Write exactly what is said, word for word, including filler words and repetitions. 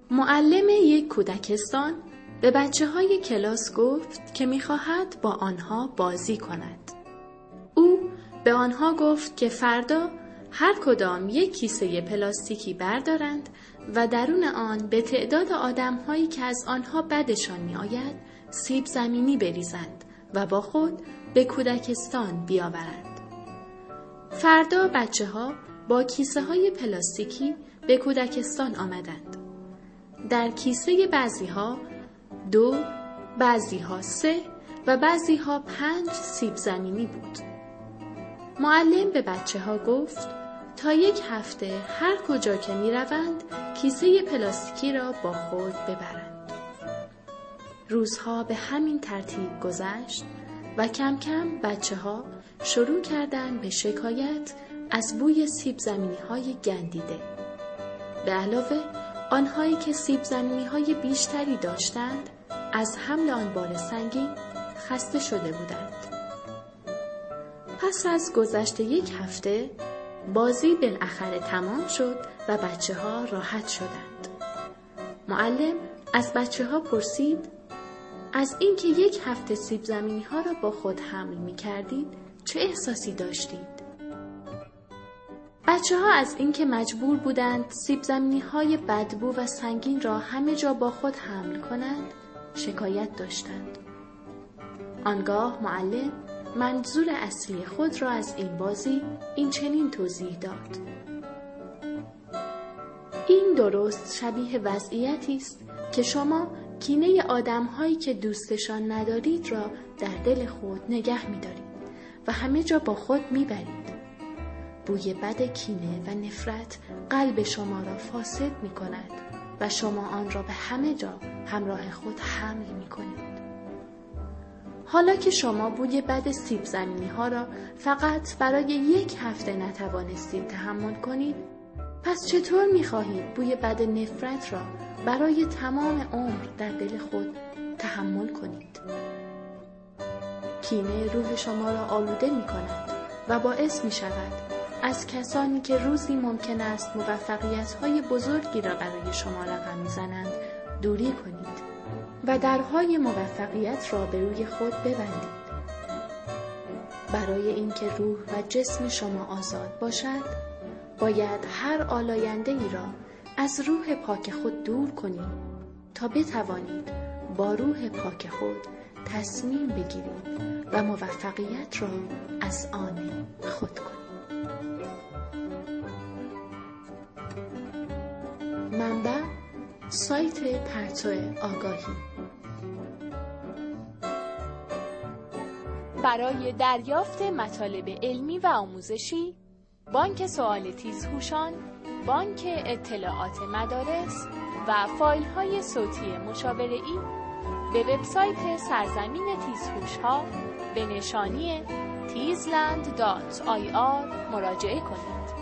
معلم یک کودکستان به بچه های کلاس گفت که می‌خواهد با آنها بازی کند. او به آنها گفت که فردا هر کدام یک کیسه پلاستیکی بردارند و درون آن به تعداد آدم‌هایی که از آنها بدشان می‌آید سیب زمینی بریزند و با خود به کودکستان بیاورند. فردا بچه‌ها با کیسه‌های پلاستیکی به کودکستان آمدند. در کیسه بعضی‌ها دو، بعضی‌ها سه و بعضی‌ها پنج سیب زمینی بود. معلم به بچه‌ها گفت تا یک هفته هر کجا که می‌روند کیسه پلاستیکی را با خود ببرند. روزها به همین ترتیب گذشت و کم کم بچه‌ها شروع کردند به شکایت از بوی سیب زمینی‌های گندیده. به علاوه آنهایی که سیب زمینی‌های بیشتری داشتند از حمل آن بار سنگین خسته شده بودند. پس از گذشت یک هفته بازی بالاخره تمام شد و بچه‌ها راحت شدند. معلم از بچه‌ها پرسید از اینکه یک هفته سیب زمینی‌ها را با خود حمل می‌کردید چه احساسی داشتید؟ بچه‌ها از اینکه مجبور بودند سیب زمینی‌های بدبو و سنگین را همه جا با خود حمل کنند شکایت داشتند. آنگاه معلم منظور اصلی خود را از این بازی این چنین توضیح داد: این درست شبیه وضعیتی است که شما کینه آدم‌هایی که دوستشان ندارید را در دل خود نگه می‌دارید و همه جا با خود می‌برید. بوی بد کینه و نفرت قلب شما را فاسد می‌کند و شما آن را به همه جا همراه خود حمل می‌کنید. حالا که شما بوی بد سیب زمینی ها را فقط برای یک هفته نتوانستید تحمل کنید، پس چطور می‌خواهید بوی بد نفرت را برای تمام عمر در دل خود تحمل کنید؟ کینه روح شما را آلوده می‌کند و باعث می‌شود از کسانی که روزی ممکن است موفقیت‌های بزرگی را برای شما رقم می‌زنند دوری کنید و درهای موفقیت را به روی خود ببندید. برای اینکه روح و جسم شما آزاد باشد، باید هر آلاینده ای را از روح پاک خود دور کنید تا بتوانید با روح پاک خود تصمیم بگیرید و موفقیت را از آن خود کنید. منبع: سایت پرتو آگاهی. برای دریافت مطالب علمی و آموزشی، بانک سوال تیزهوشان، بانک اطلاعات مدارس و فایل‌های صوتی مشاوره‌ای به وبسایت سرزمین تیزهوش‌ها به نشانی تیزلند دات آی آر مراجعه کنید.